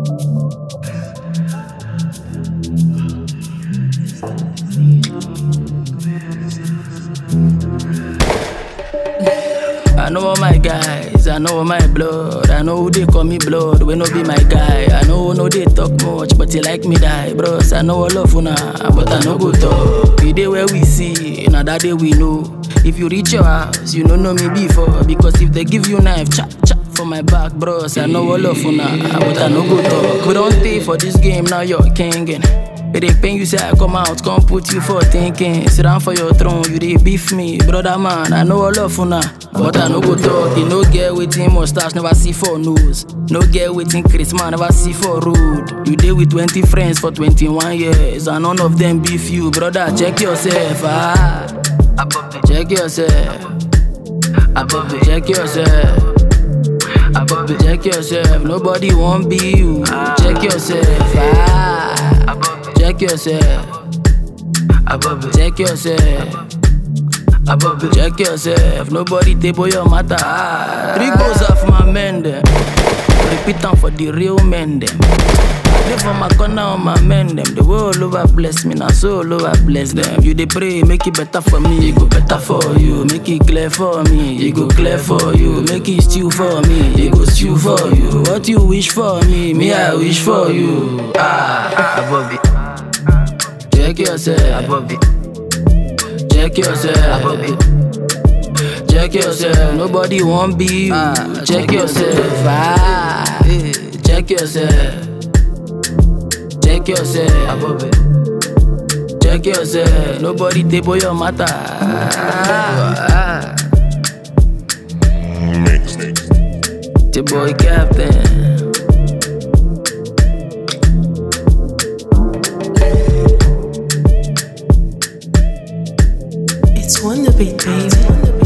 I know all my guys, I know all my blood. I know who they call me blood, we no be my guy. I know who no they talk much, but they like me die, bros. I know all of una, but I no go talk. We day where we see, now that day we know. If you reach your house, you don't know me before. Because if they give you knife, chop chop for my back, bros. I know all of una, but I no go talk. We don't pay for this game, now you're kingin'. It dey pain you say I come out, come put you for thinking. Sit down for your throne, you dey beef me, brother man. I know all of una, but I no go talk. You no get waiting mustache, never see for nose. No get waiting Chris man, never see for road. You dey with 20 friends for 21 years, and none of them beef you, brother. Check yourself, check yourself, check yourself. Check yourself, nobody won't be you. Check yourself, check yourself, check yourself, check yourself. Nobody table your matter. 3 goals off my men them. Repeat them for the real men them. They for my corner on my men them. The world over bless me, now so all over bless them. You dey pray, make it better for me, it go better for you. Make it clear for me, it go clear for you. Make it stew for me, it go stew for you. What you wish for me I wish for you. Above it. Check yourself, above it. Check yourself, above it. Check yourself, nobody won't be you. Check yourself, check yourself. Check yourself, above it. Check yourself, nobody table your matter. The boy captain. It's Wonder Beat, baby.